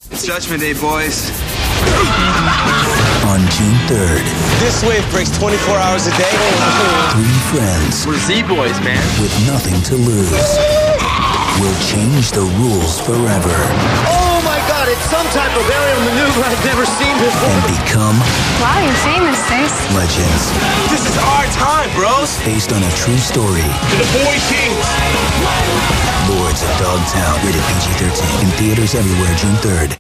It's Judgment Day, boys. On June 3rd. This wave breaks 24 hours a day. Three friends. We're Z-Boys, man. With nothing to lose. Will change the rules forever. Oh my god, it's some type of aerial maneuver I've never seen before. And become... Wow, you're famous, Stace. Legends. This is our time, bros. Based on a true story. To the Boy Kings. Lords of Dogtown. Rated PG-13. In theaters everywhere June 3rd.